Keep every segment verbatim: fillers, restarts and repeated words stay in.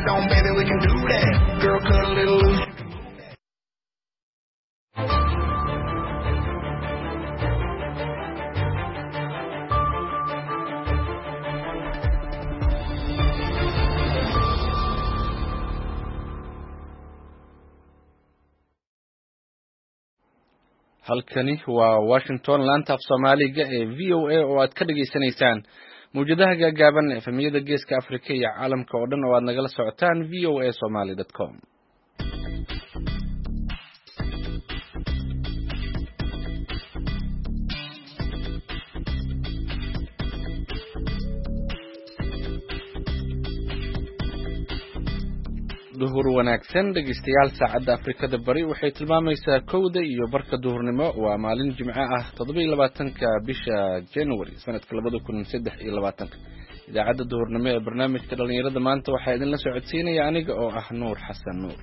on, baby, we can do that. Girl, cut a little loose. halkani waa Washington laanta af Soomaaliga ee V O A oo aad ka dhageysanaysaan mawjadaha gaagaaban ee efemiyada geeska Afrika iyo caalamka oo dhan oo aad nagala socotaan v o a somali dot com. duhur wanaagsan dhageystayaal saacada Afrikada bari waxay tilmaamaysaa kowda iyo barka duhurnimo waa maalin Jimco ah toddoba iyo labaatanka bisha January sanadka laba kun iyo saddex iyo labaatan. idaacada duhurnimo ee barnaamijka dhalinyarada maanta waxaa idin la socodsiinaya aniga oo ah Nuur Xasan Nuur.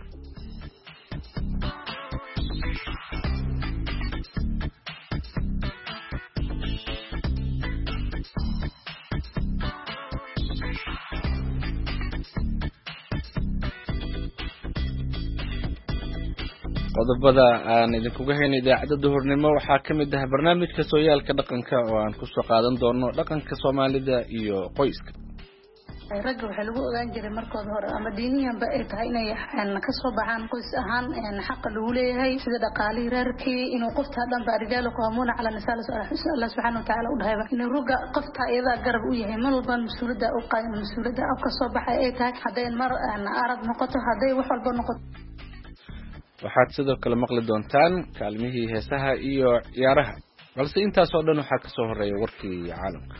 qodobada aan idinkuga haynay idaacada duhurnimo waxaa ka mid ah barnaamijka sooyaalka dhaqanka oo aan ku soo qaadan doono dhaqanka Soomaalida iyo qoyska. ragga waxa lagu ogaan jiray markooda hore ama diiniyanba ay tahay inay ka soo baxaan qoys ahaan xaq lagu leeyahay sida dhaqaalihi reerkii inuu qofta dhan ba rijaalo ku hamuuna cala nisaal Allah subhanahu wa ta'ala u dhahay inuu ruga qofta iyada garab u yahay mar walba mas'uuliyadda u qaadan mas'uuliyadda af ka soo baxay ay tahay haday mar arag noqoto haday wax walba noqoto. waxaad sidoo kale maqli doontaan kaalmihii heesaha iyo ciyaaraha balse intaas oo dhan waxaa ka soo horeeya warkii caalamka.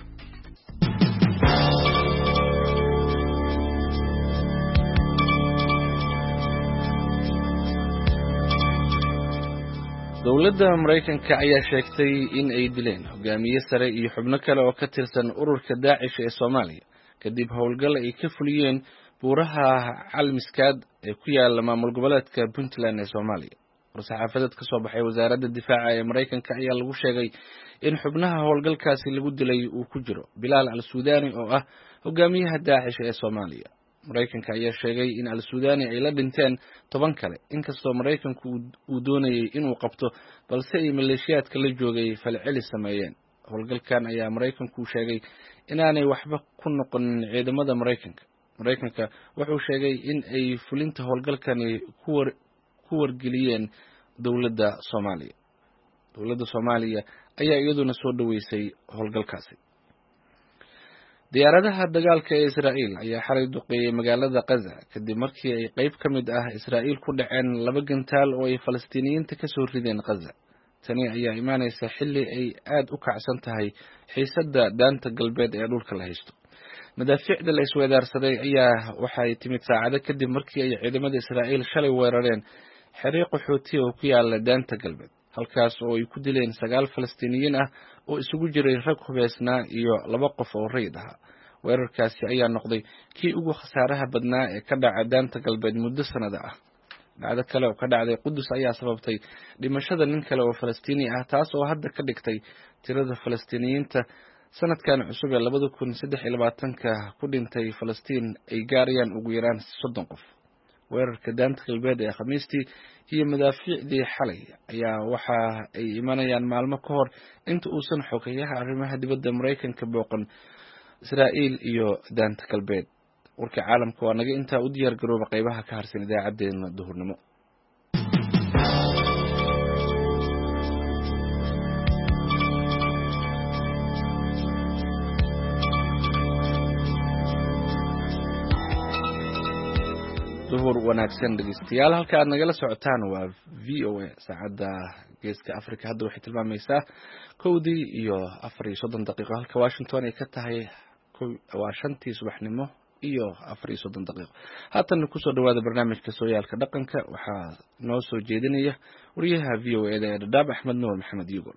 dowladda Mareykanka ayaa sheegtay in ay dileen hogaamiye sare iyo xubno kale oo ka tirsan ururka Daacish ee Soomaaliya kadib howlgal ay ka fuliyeen buuraha Calmiskaad ee ku yaala maamul goboleedka Puntland ee Soomaaliya. war-saxaafadeed ka soo baxay wasaaradda difaaca ee Mareykanka ayaa lagu sheegay in xubnaha howlgalkaasi lagu dilay uu ku jiro Bilaal al-Suudani oo ah hogaamiyaha Daacish ee Soomaaliya. Mareykanka ayaa sheegay in al-Suudani ay la dhinteen toban kale inkastoo Mareykanku uu doonayay inuu qabto balse ay maleeshiyaadka la joogay falceli sameeyeen. howlgalkan ayaa Mareykanku sheegay inaanay waxba ku noqon ciidamada Mareykanka. Mareykanka wuxuu sheegay in ay fulinta howlgalkani ku wargeliyeen dowladda Soomaaliya. dowladda Soomaaliya ayaa iyaduna soo dhaweysay howlgalkaasi. diyaaradaha dagaalka ee Israa'iil ayaa xalay duqeeyay magaalada Gaza kadib markii ay qayb ka mid ah Israa'iil ku dhaceen laba gantaal oo ay Falastiiniyiinta ka soo rideen Gaza. tani ayaa imaanaysa xilli ay aad u kacsan tahay xiisadda daanta galbeed ee dhulka la haysto. madaafiicda la isweydaarsaday ayaa waxay timid saacado kadib markii ay ciidamada Israa'iil shalay weerareen xiriiq qaxooti oo ku yaala daanta galbeed halkaas oo ay ku dileen sagaal Falastiiniyiin ah oo isugu jiray rag hubeysnaa iyo laba qof oo rayid ah. weerarkaasi ayaa noqday kii ugu khasaaraha badnaa ee ka dhaca daanta galbeed muddo sanado ah. dhacdo kale oo ka dhacday Qudus ayaa sababtay dhimashada nin kale oo Falastiini ah taas oo hadda ka dhigtay tirada Falastiiniyiinta sanadkan cusub ee laba kun iyo saddex iyo labaatan ku dhintay Falastiin ay gaarayaan ugu yaraan soddon qof. weerarka daanta galbeed ee Khamiistii iyo madaafiicdii xalay ayaa waxa ay imanayaan maalmo ka hor inta uusan xogeeyaha arrimaha dibadda Mareykanka booqan Israa'iil iyo daanta galbeed. warka caalamka waa naga intaa u diyaar garooba qaybaha ka harsan idaacadeena duhurnimo. duhur wanaagsan dhageystayaal halka aad nagala socotaan waa V O A saacada geeska Afrika hadda waxay tilmaamaysaa kowdii iyo afar iyo soddon daqiiqo halka Washington ay ka tahay waa shantii subaxnimo iyo afar iyo soddon daqiiqo. haatan ku soo dhawaada barnaamijka sooyaalka dhaqanka waxaa noo soo jeedinaya wariyaha V O A ee Dadaab Axmed Nuur Maxamed Yugo.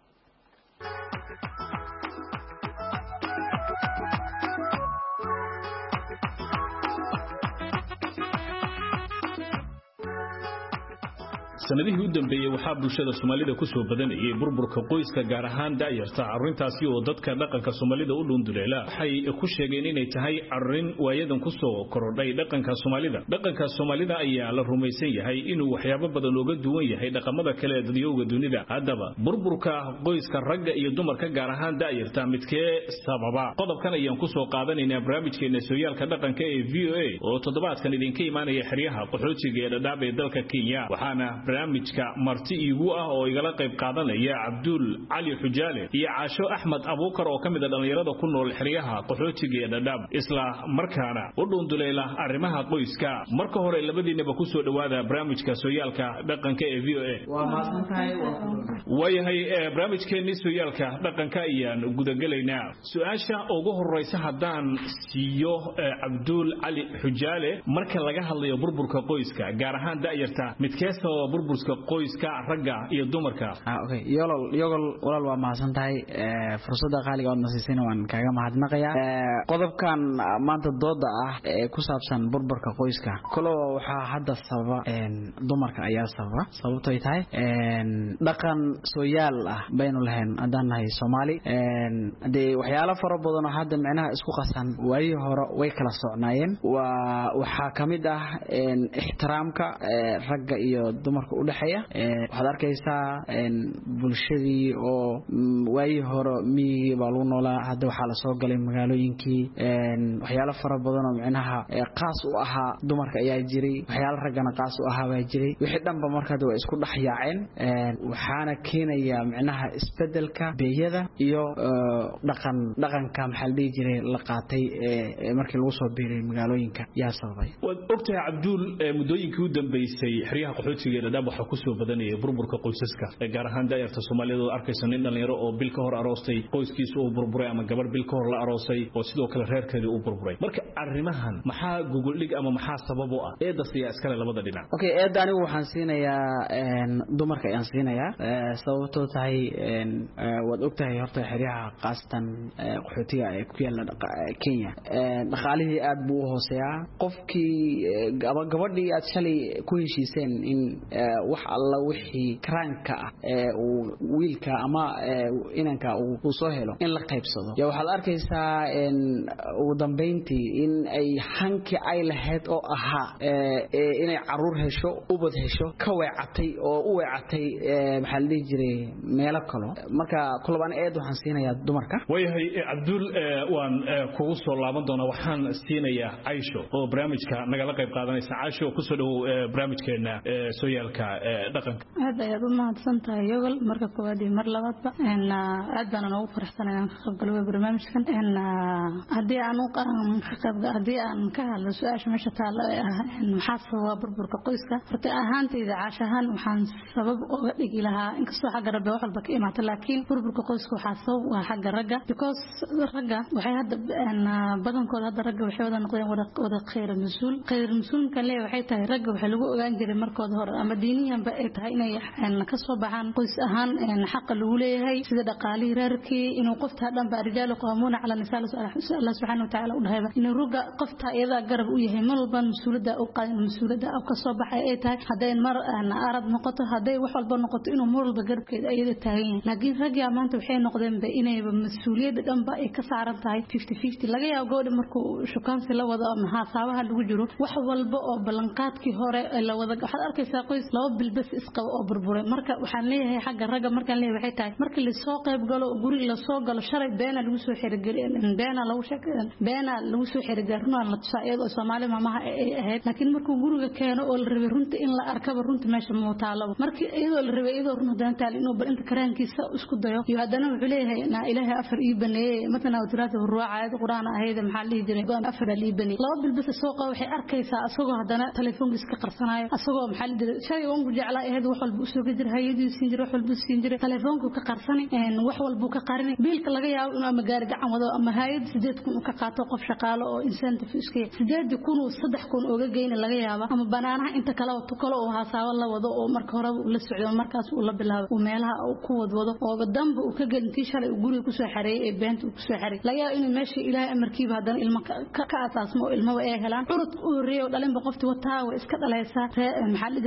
sanadihii u dambeeyay waxaa bulshada Soomaalida ku soo badanayay burburka qoyska gaar ahaan daayarta arrintaasi oo dadka dhaqanka Soomaalida u dhunduleela waxay ku sheegeen inay tahay arrin waayadan ku soo korodhay dhaqanka Soomaalida dhaqanka Soomaalida ayaa la rumaysan yahay inuu waxyaabo badan uga duwan yahay dhaqamada kale ee dadweynaha dunida hadaba burburka qoyska ragga iyo dumarka gaar ahaan daayarta midkee sababa qodobkan ayaan ku soo qaadanaynaa barnaamijkeena sooyaalka dhaqanka ee V O A oo toddobaadkan idinka imaanaya xiriyaha qaxootiga ee Dadaab ee dalka Kenya waxaana barnaamijka marti igu ah oo igala qayb qaadanaya Abdul Ali Xujaale iyo Caasho Ahmed Abuukar oo kamid ah dhalinyarada ku nool xiriyaha qaxootiga ee Dadaab isla markaana u dhunduleela arrimaha qoyska marka hore labadiinaba ku soo dhawaada barnaamijka sooyaalka dhaqanka ee V O A waa maasantahay wayahay barnaamijkeena sooyaalka dhaqanka ayaan gudagalaynaa su'aasha ugu horeysa hadaan siiyo Abdul Ali Xujaale marka laga hadlayo burburka qoyska gaar ahaan daayarta midkee sababa burburka qoyska ragga iyo dumarka ah okay yolol yogol walaal waa maasantahay ee fursada qaaliga oo nasiisina waan kaaga mahadnaqayaa ee qodobkan maanta dooda ah ee ku saabsan burburka qoyska kolo waxa hadda sababa een dumarka ayaa sababa sababtoo ay tahay een dhaqan sooyaal ah baynu lahayn hadaan nahay Soomaali een de waxyaalo fara badan oo hadda macnaha isku qasan way hore way kala socnaayeen waa waxa kamid ah een ixtiraamka ragga iyo dumarka u dhaxeeya ee waxaad arkaysaa een bulshadii oo way hore miyiga baa lagu noolaa hadda waxa la soo galay magaalooyinkii een waxyaalo fara badan oo macnaha qaas u ahaa dumarka ayaa jiray waxyaalo raggana qaas u ahaa baa jiray wixii dhanba markaa way isku dhaxyaaceen een waxaana keenaya macnaha isbedelka beeyada iyo dhaqan dhaqanka maxal dhigi jiray la qaatay ee markii lagu soo biiray magaalooyinka yaa sababay wad ogtahay Abdul mudooyinkii u dambeysay xiriyaha qaxootiga ee Dadaab waxa ku soo badanayay burburka qoysaska gaar ahaan daayarta Soomaaliyeed oo arkaysan in dhalinyaro oo bil ka hor aroostay qoyskiisu uu burburay ama gabar bil ka hor la aroosay oo sidoo kale reerkeedu uu burburay marka arrimahan maxaa Google dhig ama maxaa sabab u ah eeda siya iskale labada dhinac okay eeda anigu waxaan siinayaa een dumarka ayaan siinayaa sababtoo tahay een wad ogtahay horta xiriyaha qaastan qaxootiga ee ku yaala Kenya ee dhaqaalihii aad buu u hooseeyaa qofkii gabadhii aad shalay ku heshiiseen in wax alla wixii karaanka ah ee uu wiilka ama inanka uu soo helo in la qaybsado ya waxaad arkaysaa in ugu dambeyntii in ay hanki ay lahayd oo ahaa ee inay caruur hesho ubad hesho ka weecatay oo u weecatay maxaa la dhihi jiray meelo kale marka kulabaan eed waxaan siinayaa dumarka wayahay Abdul waan kugu soo laaban doonaa waxaan siinayaa Aisho oo barnaamijka nagala qayb qaadanaysa Aisho ku soo dhaw barnaamijkeena sooyaalka dhaqanka aad ayaad u mahadsantahay yogol marka koowaad iyo mar labaadba in aad baan ugu faraxsanahay inaan ka qayb galo barnaamijkan in hadii aan u qaran ka qayb hadii aan ka hadlo su'aasha meesha taalo ah maxaa sababa burburka qoyska horta ahaantayda caashahan waxaan sabab uga dhigi lahaa inkastoo xagga rabbi wax walba ka imaatay laakiin burburka qoyska waxaa sabab waa xagga ragga because ragga waxay hadda badankooda hadda ragga waxay wada noqdeen wada khayr mas'uul khayr mas'uulka leeyahay waxay tahay ragga waxa lagu ogaan jiray markooda hore ama diiniyan ba ay tahay inay ka soo baxaan qoys ahaan xaq lagu leeyahay sida dhaqaalii reerkii inuu qofta dhanba rijaal qaamuuna ala nisaa Allah subhanahu wa ta'ala u dhahay inuu ruga qofta iyada garab u yahay mar walba mas'uulada u qaadan mas'uulada oo ka soo baxay ay tahay haday mar aan arad noqoto haday wax walba noqoto inuu mar walba garabkeeda ayada taagan laakiin ragga maanta waxay noqdeen ba inay mas'uuliyada dhanba ay ka saaran tahay fifty fifty laga yaabo gabadha markuu shukaansi la wado ama haasabaha lagu jiro wax walba oo balanqaadkii hore la wada waxaad arkaysaa qoys laba bil bas isqabo oo burburay marka waxaan leeyahay xagga ragga markaan leeyahay waxay tahay marka la soo qayb galo guri la soo galo shalay beena lagu soo xirigelin beena lagu sheekeyn beena lagu soo xirigelin la tusaayeedo Soomaali maamaha ay ahayd laakiin markuu guriga keeno oo la rabay runta in la arkaba runta meesha ma taalo markii iyadoo la rabay iyadoo runta taal inuu bal inta karaankiisa isku dayo iyo hadana wuxuu leeyahay na ilaahay afar ii baneeyay matana waraad ruucaayad quraan ahayd maxaa la diray go'an afar ii baneeyay laba bil bas soo qaa waxay arkaysaa asagoo hadana telefoonka iska qarsanayo asagoo maxaa la diray shay oo jeclaa ahayd wax walba soo gadir hay'adii siin jiray wax walba siin jiray telefoonka ka qarsanay een wax walba ka qarinay biilka laga yaabo inuu ama gaari gacan wado ama hay'ad sideed kun ka qaato qof shaqaale oo incentive iska sideed kun oo saddex kun oo geeyna laga yaabo ama banaanaha inta kala wato kala oo haasaabo la wado oo marka hore la socdo markaas uu la bilaabo oo meelaha uu ku wadwado oo damba uu ka galintii shalay guriga ku soo xareeyay ee beenta ku soo xareeyay laga yaabo inuu meesha ilaahay amarkiiba hadana ilmo ka ka asaasmo ilmo ay helaan urud u horeeyo dhalin qofti wataa way iska dhalaysaa maxaa la yiraahdaa stock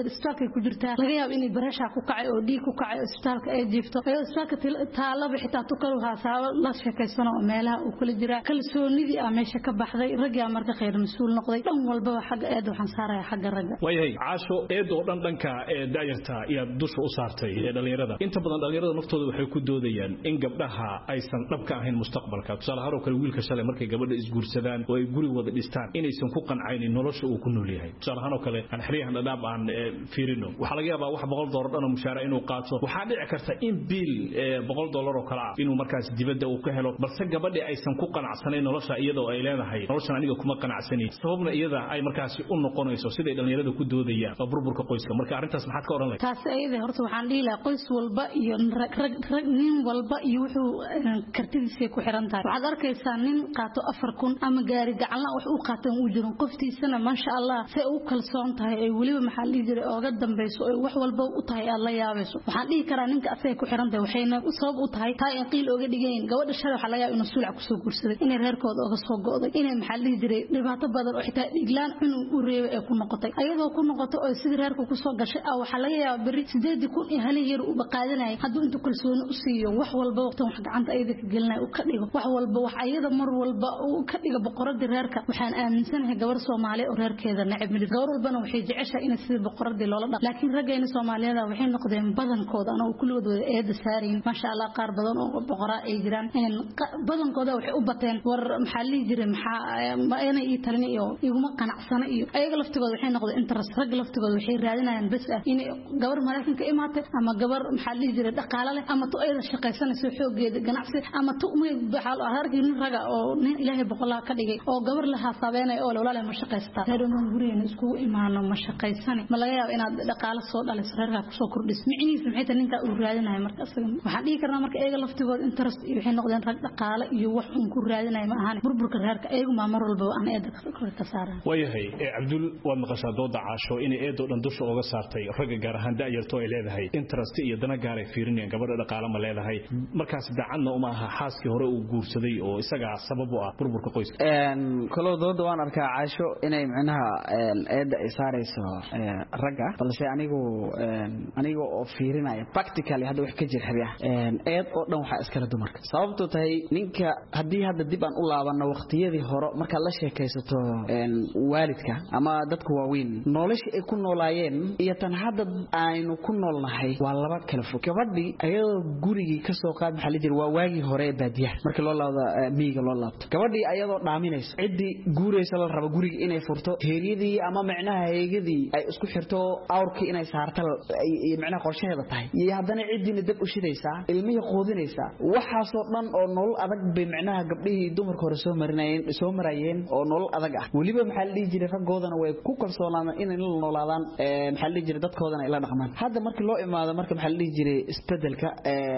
isbitaalka ku jirtaa laga yaabo inay barasha ku kacay oo dhiig ku kacay isbitaalka ay jiifto ay isbitaalka taalaba xitaa tukaru haasaabo la sheekaysano oo meelaha uu kala jira kalsoonidii ah meesha ka baxday ragga marka khayr mas'uul noqday dhan walba xagga eed waxaan saaraya xagga ragga wayahay caasho eed oo dhan dhanka ee daayirta iyo dusha u saartay ee dhalinyarada inta badan dhalinyarada naftooda waxay ku doodayaan in gabdhaha aysan dhabka ahayn mustaqbalka tusaale ahaan kale wiilka shalay markay gabadha isguursadaan oo ay guri wada dhistaan inaysan ku qancaynin nolosha uu ku nool yahay tusaale ahaan kale aan xiriyahan dhadhaab aan fiirino waxa laga yaabaa wax boqol dollar dhan mushaara inuu qaato waxa dhici karta in biil boqol dollar oo kala inuu markaas dibadda uu ka helo balse gabadha aysan ku qanacsanayn nolosha iyadoo ay leedahay noloshan aniga kuma qanacsani sababna iyada ay markaas u noqonayso sida dhalinyarada ku doodayaan burburka qoyska marka arintaas maxaad ka oran lahayd taas ayada horta waxaan dhihi lahaa qoys walba iyo rag nin walba iyo wuxuu kartidiisa ku xiran tahay waxaad arkaysaa nin qaato afar kun ama gaari gacanla wax uu qaato uu jiro qoftiisana ma sha Allah si uu kalsoon tahay ay waliba maxaa la jiray ooga dambayso oo wax walba u tahay alla yaabayso waxaan dhihi karaa ninka asaga ku xiran tahay waxayna u sabab u tahay taa in qiil ooga dhigeen gabadha shalay waxa laga yaabaa inuu suulac ku soo guursaday inay reerkooda ooga soo go'day inay maxaa la jiray dhibaato badan oo xitaa dhiglaan inuu u reebay ay ku noqotay ayadoo ku noqoto oo sidii reerku ku soo gashay ah waxa laga yaabaa bari sideed kun iyo hal yar uu baqaadanay hadduu inta kalsooni u siiyo wax walba waqtan wax gacanta ayada ka gelinay u ka dhigo wax walba wax ayada mar walba uu ka dhigo boqoradii reerka waxaan aaminsanahay gabar Soomaali oo reerkeeda nacib mid gabar walbana waxay jeceshahay in sidii boqoradii loola dhaqo laakiin ragayna Soomaaliyada waxay noqdeen badankooda anoo kulligood wada eed saareen ma sha Allah qaar badan oo boqora ay jiraan in badankooda waxay u bateen war maxaa li jiray maxaa ma ayna ii talin iyo iguma qanacsana iyo ayaga laftigooda waxay noqdeen interest rag laftigooda waxay raadinayaan bas ah in gabar Mareykanka imaatay ama gabar maxaa li jiray dhaqaale leh ama tu ayda shaqaysanayso xoogeeda ganacsi ama tu umay baxal harkin raga oo nin Ilaahay boqolaa ka dhigay oo gabar la hasaabeenay oo walaal ma shaqaysta reeroon guriyeen isku imaano ma shaqaysana ma laga yaabo inaad dhaqaale soo dhaliso reerka ku soo kordhis micnihiisu maxay tahay ninka uu raadinayo marka asaga waxa dhigi karnaa marka ayaga laftigooda interest iyo waxay noqdeen rag dhaqaale iyo wax uu ku raadinayo ma ahan burburka reerka ayagu ma mar walba aan eed ka saaraan wayahay Abdul waa maqashaa dooda caasho in eed oo dhan dusha uga saartay ragga gaar ahaan daayirto ay leedahay interest iyo dana gaar ay fiirinayaan gabadha dhaqaale ma leedahay markaas daacadna uma aha xaaskii hore uu guursaday oo isaga sabab u ah burburka qoyska een kala dooda waan arkaa caasho inay macnaha eed ay saarayso ragga balse anigu anigu oo fiirinaya practically hada wax ka jir xariya eed oo dhan waxa iskala dumarka sababtoo tahay ninka hadii hada dib aan u laabano waqtiyadii hore marka la sheekaysato waalidka ama dadku waaweyn nolosha ay ku noolaayeen iyo tan hadda aynu ku noolnahay waa laba kala fog gabadhii ayadoo gurigii ka soo qaad maxaa la jira waa waagi hore baadiyaha marka loo laado miiga loo laabto gabadhii ayadoo dhaaminayso cidii guuraysa la rabo guriga inay furto heeriyadii ama macnaha heegadii ay isku xirto awrkii inay saarto iyo macnaha qorshaheeda tahay iyo haddana cidiina dab u shidaysaa ilmihi qoodinaysa waxa soo dhan oo nolol adag bay macnaha gabdhihii dumarka hore soo marinayeen soo marayeen oo nolol adag ah waliba maxaa la jiray ragoodana way ku kalsoonaadaan inay la noolaadaan ee maxaa la jiray dadkoodana ila dhaqmaan hadda marka loo imaado marka maxaa la jiray isbedelka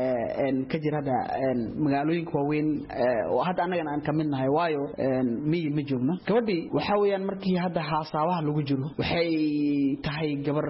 ee ka jirada magaalooyinka waaweyn oo hadda anagana aan kamid nahay waayo miyi ma joogno gabadhii waxa weeyaan markii hadda xasaabaha lagu jiro waxay tahay gabar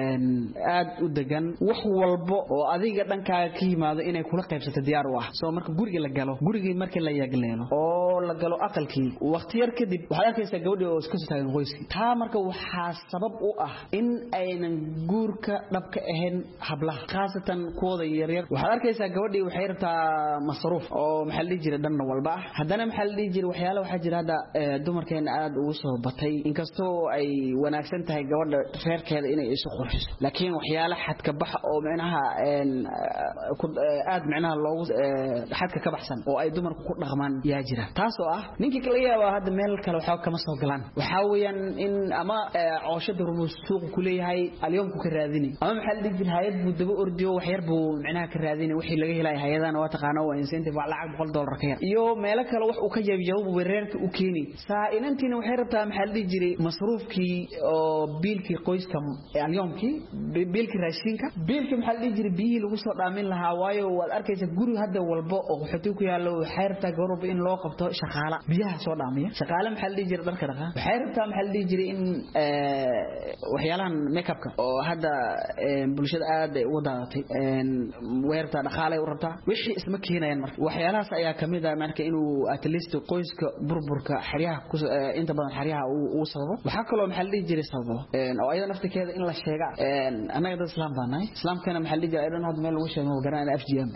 aad u degan wax walba oo adiga dhankaaga ka yimaado inay kula qaybsato diyaar u ah soo marka guriga la galo gurigii markii la yagleelo oo la galo aqalkii waqti yar kadib waxa arkaysaa gabadhii oo iska soo taagan qoyskii taa marka waxa sabab u ah in aynan guurka dhabka ahayn hablaha khaasatan kuwada yar yar waxa arkaysaa gabadhii waxay rabtaa masruuf oo maxaa la jiray dhan walba haddana maxaa la jiray waxyaalo waxa jira hada dumarkeen aad ugu soo batay inkastoo ay wanaagsan tahay gabadha reerkeeda inay isu qurxiso laakiin waxyaalo xadka bax oo macnaha aad macnaha loogu xadka ka baxsan oo ay dumarku ku dhaqmaan yaa jira taas oo ah ninkii kala yaabo hadda meel kale waxa kama soo galaan waxa weeyaan in ama cooshada rumus suuq ku leeyahay alyoomku ka raadini ama maxaa la jiray hay'ad buu daba ordiyo wax yar buu macnaha ka raadini wixii laga helay hay'adana waa taqaano waa incentive waa lacag boqol dollar ka yar iyo meel kale wax uu ka jabiyo weerarka u keeni saa inantiina waxay rabtaa maxaa la jiray masruufkii oo biilkii qoyska alyoomkii biilkii raashinka biilkii maxaa la jiray biil lagu soo dhaamin lahaa waayo waad arkaysa guri hadda walba oo wuxuu ku yaalo waxay rabtaa gabarba in loo qabto shaqaala biyaha soo dhaamiya shaqaala maxaa la jiray dharka dhaqa waxay rabtaa maxaa la jiray in waxyaalahan make-upka oo hadda bulshada aad ay u daadatay weerta dhaqaale u rabtaa wixii isma keenayaan marka waxyaalahaas ayaa kamid ah marka inuu at least qoyska burburka xariyaha inta badan xariyaha uu sababo waxa kale oo maxaa la jiray sababo oo ayada nafteeda in la sheega anaga dad islaam baanay islaamkana maxaa la jiray aydan had meel lagu sheego garaan F G M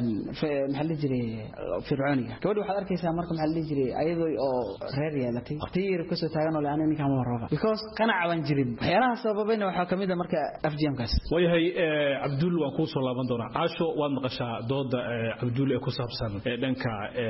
maxaa la jiray fircooniga gabadhu waxaad arkaysaa marka maxaa la jiray ayadoo oo reer yeelatay waqtiyeer ka soo taagan oo la aanay ninka ma warraba because qanac baan jirin waxyaalaha sababayna waxa kamid ah marka F G M kaas wayahay Abdul waan ku soo laaban doonaa Aasho waad maqashaa dooda Abdul ee ku saabsan dhanka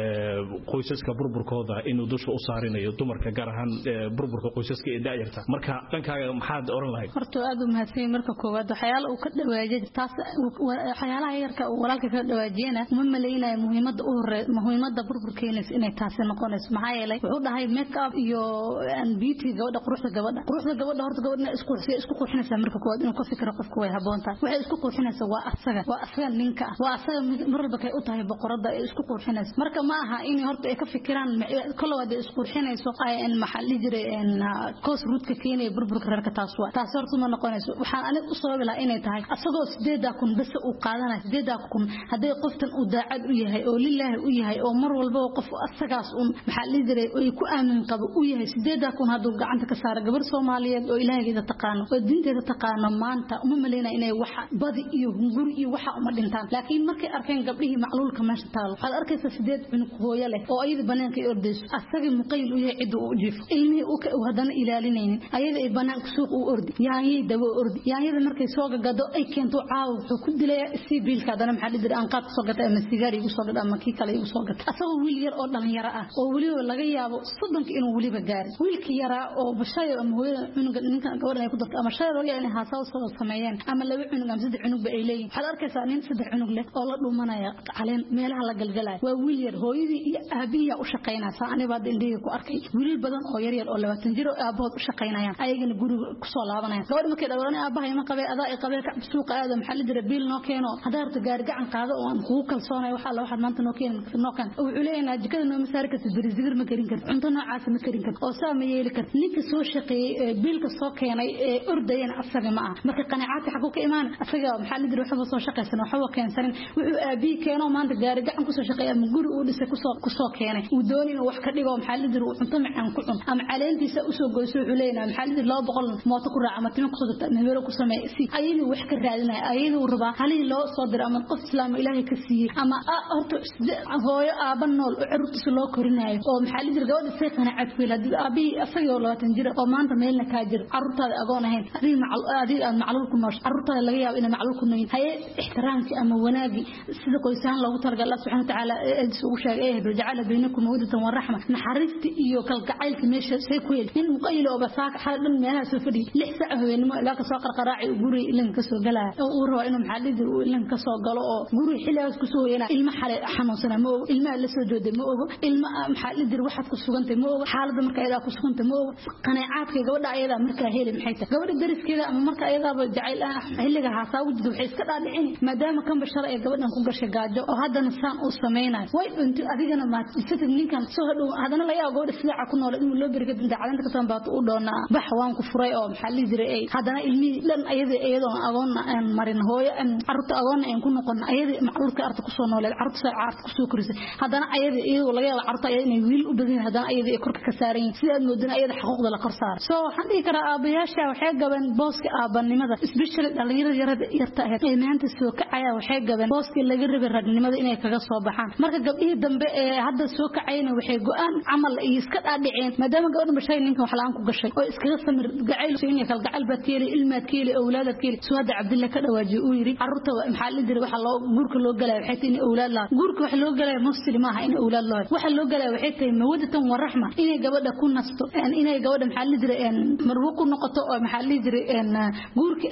qoysaska burburkooda inuu dusha u saarinayo dumarka gaar ahaan burburka qoysaska ee daayirta marka dhankaaga maxaad oran lahayd horta aad u mahadsan marka koowaad waxyaalo uu ka dhawaajay taas waxyaalaha yarka uu walaalka ka dhawaajiyana uma maleeynaa muhiimada u hore muhiimada burburkeena inay taasi noqonayso maxaa yeelay wuxuu dhahay make up iyo beauty gabadha quruxda gabadha quruxda gabadha horta gabadha isku isku qurxinaysa marka koowaad inuu ka fikiro qofku way haboontaa waxay isku qurxinaysa waa asaga waa asaga ninka waa asaga marba kay u tahay boqorada ay isku qurxinaysa marka ma aha in horta ay ka fikiraan kala wada isku qurxinayso ay in maxalli jiray in koos ruudka keenay burburka reerka taas waa taas horta ma noqonayso waxaan aniga u sabab ilaa inay tahay asagoo sideed kun bas uu qaadanay sideed kun haday qoftan uu daacad u yahay oo lilaahi u yahay oo mar walba qof asagaas uu maxalli jiray oo ku aamin qabo u yahay sideed kun haduu gacanta ka saar gabar Soomaaliyeed oo ilaahigeeda taqaano oo diinteeda taqaano maanta uma maleena inay wax badi iyo hunguri iyo waxa uma dhintaan laakiin markay arkeen gabdhihii macluulka meesha taalo waxaad arkaysaa sideed cunug hooyo leh oo ayada banaanka ay ordayso asaga muqayl u yahay cid uu jiif ilmihii uu ka hadana ilaalinaynin ayada ay banaanka suuq u ordi yaayay dabo ordi yaayada markay soo gagado ay keento caaw wuxuu ku dilay si biilka hadana maxaa la diray aan qaad soo gatay ama sigaar igu soo gaday ama kii kale igu soo gatay asagoo wiil yar oo dhalinyaro ah oo waliba laga yaabo soddonka inuu waliba gaaro wiilka yara oo bashayo ama hooyada cunuga ninka gabadha ay ku darto ama shayro laga inay haasaw soo sameeyeen ama laba cunug ama saddex cunug ba ay leeyihiin waxaad arkaysaa nin saddex cunug leh oo la dhumanaya caleen meelaha la galgalay waa wiil yar hooyadii iyo aabihiya u shaqeynaysa aniga indhiga ku arkay wiil badan oo yar yar oo labaatan jir oo aabahood u shaqeynayaan ayagana guriga ku soo laabanayaan gabadha markay dhawaan aabahay ma qabay adaa ay qabay ka suuqa aada maxaa la diray biil noo keeno hadaarta gaari gacan qaado oo aan kugu kalsoonay waxa la waxaad maanta noo keeno noo kan wuxuu leeyahay jikada noo masaari karto barisigir ma karin karto cunto noocaas ma karin karto oo saa ma yeeli karto ninka soo shaqeeyay biilka soo keenay ee ordayana asaga ma ah marka qanaacada xaqu ka imaan asaga maxaa la diray waxa soo shaqeysan waxa keensan wuxuu aabi keeno maanta gaari gacan ku soo shaqeeyay ama guri uu dhisay ku soo ku soo keenay uu doonay wax ka dhigo maxaa la diray cunto macaan ku cun ama caleentiisa u soo goyso wuxuu leeyahay maxaa la diray laba boqol mooto ku raaca ama timo ku soo data meelo ku sameeyay si ayadu wax ka raadinay ayadu raba halii loo soo diray ama qof islaam ilaahay ka siiyay ama horta hooyo aaba nool oo cirurtiisa loo korinayo oo maxaa la diray gabadha say qanaacad ku leedahay aabi asagoo labaatan jir oo maanta meelna ka jir carruurtaada agoon ahayn adii macal adii aan macluul ku noosh carruurtaada laga yaabo inay macluul ku nooyin haye ixtiraamki ama wanaagi sida qoysaan loogu talagalay Allah subhanahu wa ta'ala ee uu sheegay ee jacala baynakum mawaddatan wa rahma naxariisti iyo kalgacaylka meesha say ku yeel in muqayil oo basaaq xal dhan meelaha soo fadhi lix saac haweenimo ilaa ka soo qarqaraaci guri ilan ka soo galaa oo uu rabo inuu maxallidir uu ilan ka soo galo oo guri xiliyaas ku soo yeelaa ilma xalay xanuunsana ma ogo ilma la soo jooday ma ogo ilma maxallidir waxaad ku sugantay ma ogo xaaladda marka ayada ku sugantay ma ogo qanaacadka gabadha ayada marka heli maxay tahay gabadha dariskeeda ama marka ayada jacayl ah xilliga haasaa wajid waxay iska dhaadhicin maadaama kan bashar ay gabadhan ku gashay gaajo oo haddana saan uu sameeyay way inta adigana ma isatid ninkan soo hadhow hadana la yaabo gabadha sida ku nool inuu loo beriga dinta calanta ka tan baad u doonaa bax waan ku furay oo maxalli jiray ay hadana ilmi dhan ayada ayadoo agoon aan marin hooyo aan carruurta agoon aan ku noqon ayada macluulka arta ku soo nooleed carruurta saacad ku soo korisay hadana ayada iyadoo laga yaabo carruurta ayada inay wiil u badan hadana ayada ay korka ka saaran sida moodana ayada xuquuqda la kor saar soo waxaan dhihi karaa aabayaasha waxay gaban booska aabanimada especially dhalinyarada yarada yarta ah ee maanta soo kacaya waxay gaban booska laga rabay ragnimada inay kaga soo baxaan marka gabdhihii dambe ee hadda soo kacayna waxay go'aan amal ay iska dhaadhiceen maadaama gabadha bashay ninka wax la'aan ku gashay oo iskaga samir gacayl inay kal gacal baadkeeli ilmaad keeli awlaadad keeli suwada Cabdilla ka dhawaaji uu yiri carruurta maxaa la diray waxa loo guurka loo galay waxay tahay in awlaad la guurka wax loo galay muslim ah in awlaad loo waxa loo galay waxay tahay mawadatan wa rahma inay gabadha ku nasto inay gabadha maxaa la diray marwo ku noqoto oo maxaa la diray guurka eemka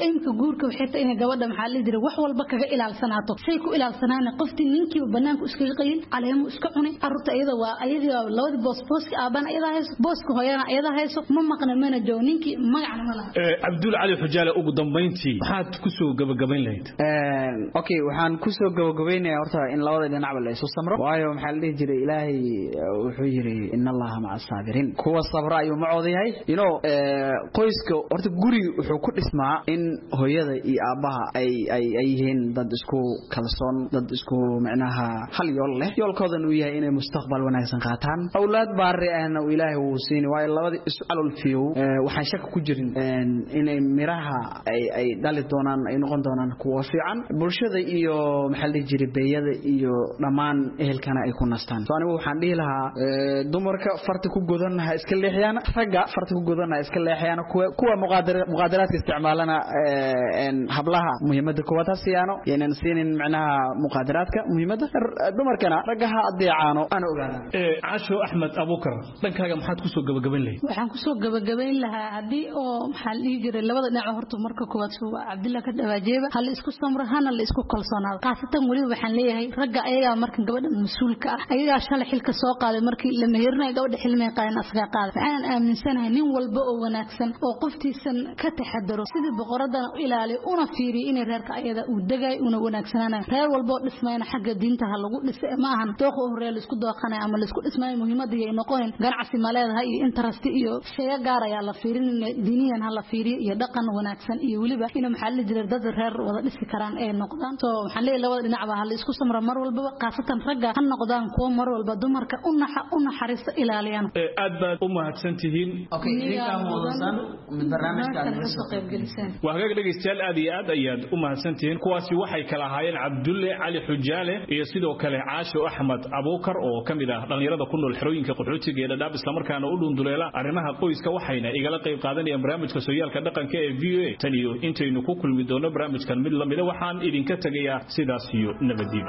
guurka waxay tahay in gabadha maxaa la diray wax walba kaga ilaalsanaato say ku ilaalsanaan qoftii ninkii banaanka iska qeeyay caleemo iska cunay arurta iyada waa ayada labada boos booska aaban iyada hayso booska hooyana iyada hayso ma maqna mana joo ninkii magacna ma laha ee Abdul Ali Xujaale ugu dambeyntii waxaad ku soo gabagabayn lahayd ee okay waxaan ku soo gabagabaynayaa horta in labada dhinac la isku samro waayo maxaa la jiray ilaahay wuxuu yiri inna allaha ma'a sabirin kuwa sabra ayuu macoodayahay ino ee qoyska horta guri wuxuu ku dhismaa in hooyada iyo aabaha ay ay ay yihiin dad isku kalsoon dad isku macnaha hal yool leh yoolkoodan uu yahay inay mustaqbal wanaagsan qaataan awlaad baari ahna ilaahay uu siin waayo labada is'alul fiyo waxaan shak ku jirin inay miraha ay ay dhali doonaan ay noqon doonaan kuwa fiican bulshada iyo maxalli jiray beeyada iyo dhamaan ehelkana ay ku nastaan soo anigu waxaan dhihi lahaa dumarka farta ku godanaha iska leexiyana ragga farta ku godanaha iska leexiyana kuwa kuwa muqaadaraadka isticmaalana een hablaha muhiimada kuwa taasiyano yeenan siinin macnaha muqaadaraadka muhiimada dumarkana raggaha adeecaano ana ogaana ee Caasho Axmed Abuukar dhankaaga maxaad ku soo gabagabayn lahayd waxaan ku soo gabagabayn lahaa hadii oo maxaa la jiray labada dhinac horta marka koowaad soo Cabdillah ka dhawaajeeba hal isku samrahana la isku kalsoonaado qaasatan wali waxaan leeyahay ragga ayaga marka gabadha mas'uulka ah ayaga shalay xilka soo qaaday markii la mehernaay gabadha xilmay qaadan asga qaaday waxaan aaminsanahay nin walba oo wanaagsan oo qoftiisan ka taxadaro sidii boqoradana u ilaaliyo una fiiriyo in reerka ayada uu dagay una wanaagsanaan reer walba oo dhismayna xagga diinta ha lagu dhisay ma ahan dooq oo reer isku dooqanay ama la isku dhismay muhiimada ay noqon ganacsi maleedahay iyo interest iyo shay gaar ah la fiirin diiniyan ha la fiiriyo iyo dhaqan wanaagsan iyo waliba in maxal jiray dad reer wada dhisi karaan ay noqdaan soo waxaan leeyahay labada dhinac ba hal isku samra mar walba qaasatan ragga ha noqdaan kuwa mar walba dumarka u naxa u naxariista ilaaliyaan aad baad u mahadsantihiin okay idinka muusan mid barnaamijka soo qayb gelisan waa hagaag dhageystayaal aad iyo aad ayaad u mahadsantihiin kuwaasi waxay kala ahaayeen Cabdulle Ali Xujaale iyo sidoo kale Caasho Axmed Abuukar oo kamid ah dhalinyarada ku nool xerooyinka qaxootiga ee Dadaab isla markaana u dhunduleela arrimaha qoyska waxayna igala qayb qaadanayaan barnaamijka sooyaalka dhaqanka ee V O A tan iyo intaynu ku kulmi doono barnaamijkan mid lamid ah waxaan idinka tagayaa sidaas iyo nabadgelyo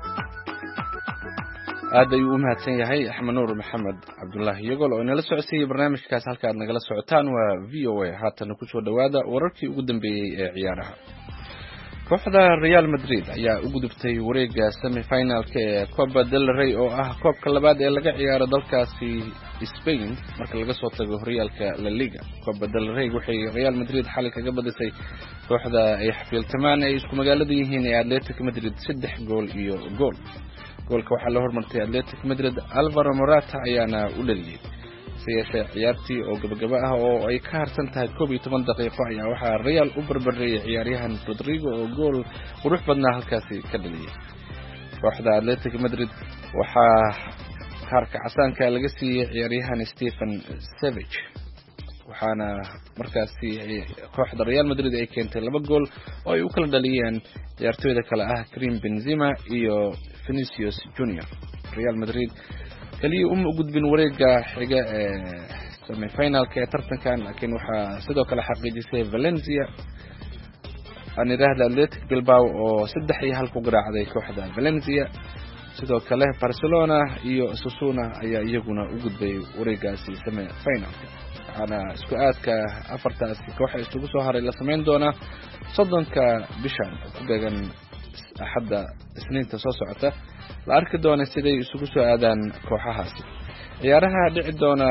aad ayuu u mahadsan yahay Axmed Nuur Maxamed Cabdullaahi Yagol oo inala socodsiiyay barnaamijkaas halka aad nagala socotaan waa V O A haatan ku soo dhawaada wararkii ugu dambeeyay ee ciyaaraha kooxda Real Madrid ayaa u gudubtay wareegga semi-finalka ee Copa del Rey oo ah koobka labaad ee laga ciyaaro dalkaasi Spain marka laga soo tago horyaalka La Liga Copa del Rey waxay Real Madrid xal kaga badisay kooxda ay xafiiltamaan ay isku magaalada yihiin ee Atletico Madrid saddex gool iyo gool goolka waxaa la hormartay Atletico Madrid Alvaro Morata ayaana u dhaliyay siyaasha ciyaartii oo gabagaba ah oo ay ka harsan tahay koob iyo toban daqiiqo ayaa waxaa Real u barbareeyay ciyaaryahan Rodrigo oo gool qurux badnaa halkaasi ka dhaliyay kooxda Atletico Madrid waxaa kaarka casaanka laga siiyay ciyaaryahan Stefan Savic waxaana markaasi kooxda Real Madrid ay keentay laba gool oo ay u kala dhaliyeen ciyaartooyda kale ah Karim Benzema iyo Vinicius Junior Real Madrid kaliya uma gudbin wareegga xiga ee semi-finalka ee tartankan laakiin waxaa sidoo kale xaqiijisay Valencia aniraahda Athletic Bilbao oo saddex iyo hal ku garaacday kooxda Valencia sidoo kale Barcelona iyo Osasuna ayaa iyaguna u gudbay wareeggaasi semi-finalka waxaana isku aadka afartaas koox isugu soo haray la sameyn doona soddonka bishan ku beegan axadda isniinta soo socota la arki doona siday isugu soo aadaan kooxahaasi ciyaaraha dhici doona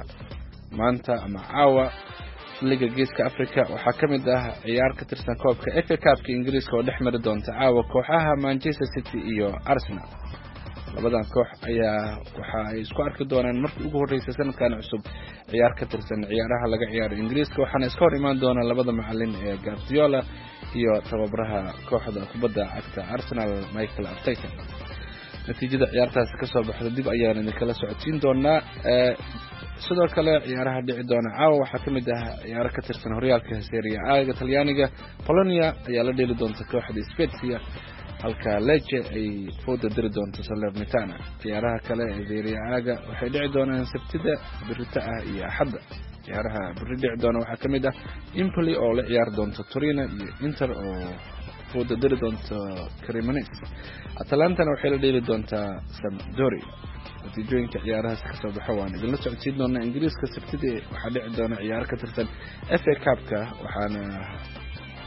maanta ama caawa liga geeska Afrika waxaa kamid ah ciyaar ka tirsan koobka F A Cup-ka Ingiriiska oo dhexmari doonta caawa kooxaha Manchester City iyo Arsenal labadan koox ayaa waxa ay isku arki doonaan markii ugu horeysay sanadkan cusub ciyaar ka tirsan ciyaaraha laga ciyaaro Ingiriiska waxaana iska hor imaan doona labada macallin ee Guardiola iyo tababaraha kooxda kubadda cagta Arsenal Mikel Arteta natiijada ciyaartaas ka soo baxda dib ayaan kala socodsiin doonaa sidoo kale ciyaaraha dhici doona caawa waxaa kamid ah ciyaaro ka tirsan horyaalka Serie A Talyaaniga Polonia ayaa la dheeli doonta kooxda Spezia halka Lecce ay fooda diri doonto Salernitana ciyaaraha kale ee Serie A waxay dhici doonaan Sabtida birita ah iyo Axadda ciyaaraha biri dhici doona waxaa kamid ah Empoli oo la ciyaar doonto Torino iyo Inter oo fooda diri doonto Cremonese Atalanta waxay la dheeli doontaa Sampdoria natiijooyinka ciyaarahaas ka soo baxay waan idin la socodsiin doonaa Ingiriiska Sabtida waxaa dhici doona ciyaar ka tirsan F A Cup-ka waxaana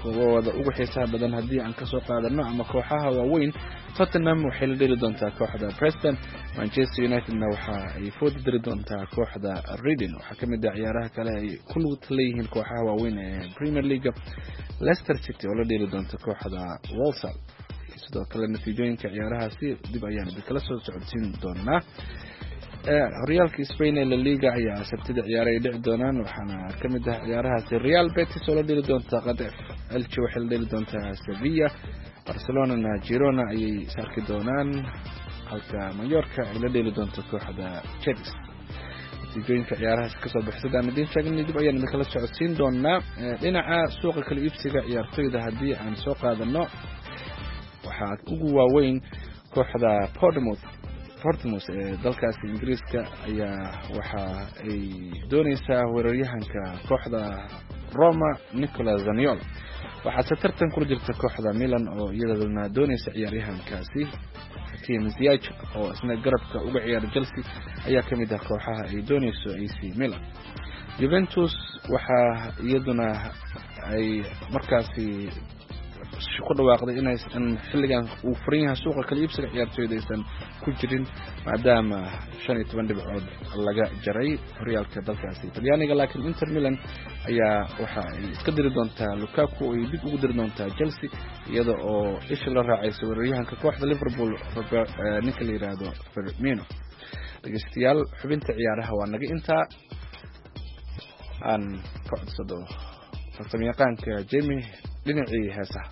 kuwooda ugu xiisaha badan haddii aan kasoo qaadano ama kooxaha waaweyn Tottenham waxay la dheli doontaa kooxda Preston, Manchester Unitedna waxa ay food diri doontaa kooxda Reading. waxaa kamid ah ciyaaraha kale ay ku lug leeyihiin kooxaha waaweyn ee Premier League. Leicester City oo la dheli doonta kooxda Walsall. sidoo kale natiijooyinka ciyaarahaasi dib ayaan kala soo socodsiin doonaa. horyaalka Spain ee La Liga ayaa sabtida ciyaaray dhici doonaan waxaana kamid ah ciyaarahaasi Real Betis oo la dheli doonta Qadaf, Elche waxay la dheli doontaa Sevilla, Barcelona Girona ayay saarki doonaan halka Mallorca ay la dheli doonto kooxda Chelsea. natiijooyinka ciyaarahaasi kasoo baxsada aan idin sheegnay dib ayaan kala socodsiin doonaa. dhinaca suuqa kala iibsiga ciyaartoyda haddii aan soo qaadano waxaa ugu waaweyn kooxda Portsmouth Portsmouth ee dalkaasi Ingiriiska ayaa waxa ay doonaysaa weeraryahanka kooxda Roma Nicola Zaniolo. waxaa tartan kula jirta kooxda Milan oo iyadana doonaysa ciyaaryahankaasi. Hakim Ziyech oo isna garabka uga ciyaara Chelsea ayaa kamid ah kooxaha ay doonayso A C Milan. Juventus waxa iyaduna ay markaasi ku dhawaaqday inay xilligan uu furan yahay suuqa kala iibsiga ciyaartoyda aysan ku jirin maadaama shan iyo toban dhibcood laga jaray horyaalka dalkaasi Talyaaniga. laakiin Inter Milan ayaa waxa ay iska diri doontaa Lukaku oo ay dib ugu diri doontaa Chelsea iyada oo isha la raacayso weeraryahanka kooxda Liverpool ninka la yiraahdo Firmino. dhageystayaal xubinta ciyaaraha waa naga intaa aan ka codsado farsamayaqaanka Jamie dhinacii heesaha.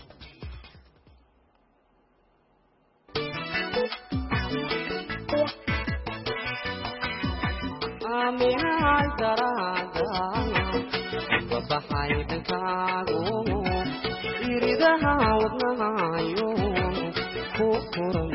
Aminay darada babaxay dhankaagu iridaha wadnahayo ku furan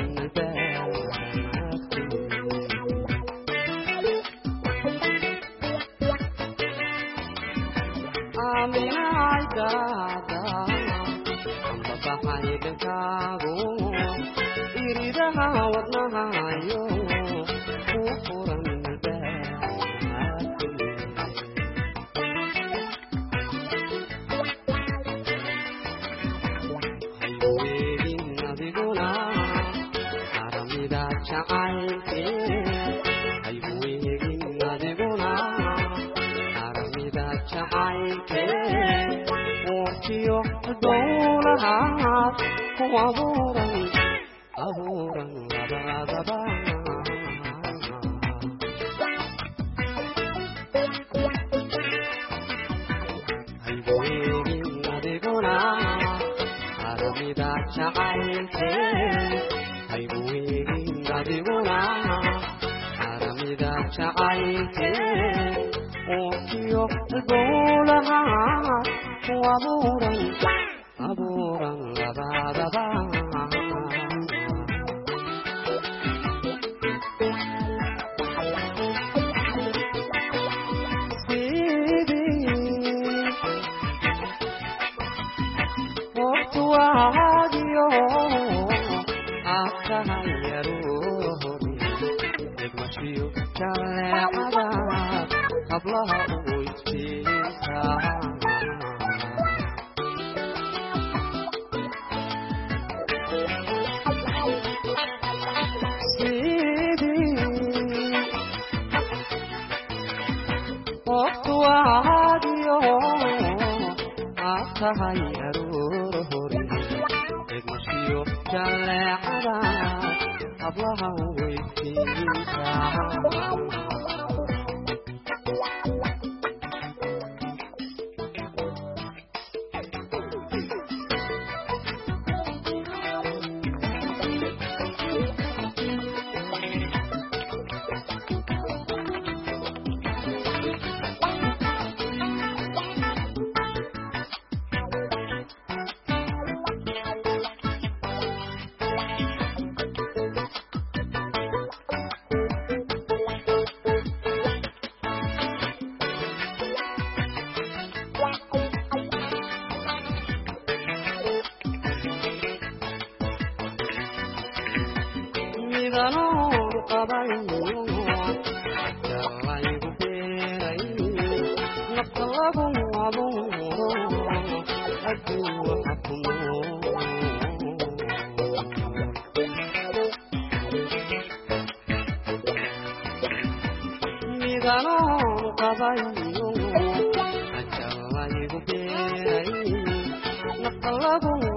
Aminay darada babaxay dhankaagu iridaha wadnahayo ku furan abuuran abuuran labadaba hayweegin adiguna aramida jacaylke hayweegin adiguna aramida jacaylke ookiyo dowlaha ku abuuran abuuran labadaba waqtuwaadiyo akahayaruhori degmashiyo jaleecada hablaha ugu istiintaa waqtuwaadiyo akahayaruhori degmashiyo jaleecada hablaha ugu istiintaa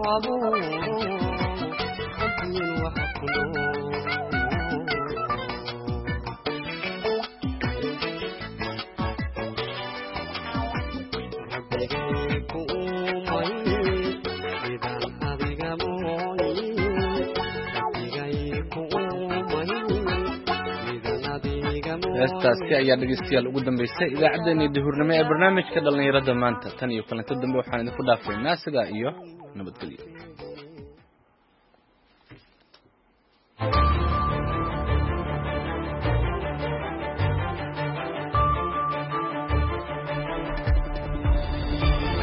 abuuro qalbigan waxa ku nool heestaasi ayaa dhegeystayaal ugu dambeysay idaacaddeenii duhurnimo ee barnaamijka dhallinyarada maanta tan iyo kulanto dambe waxaan idinku dhaafaynaa sidaa iyo nabadgelyo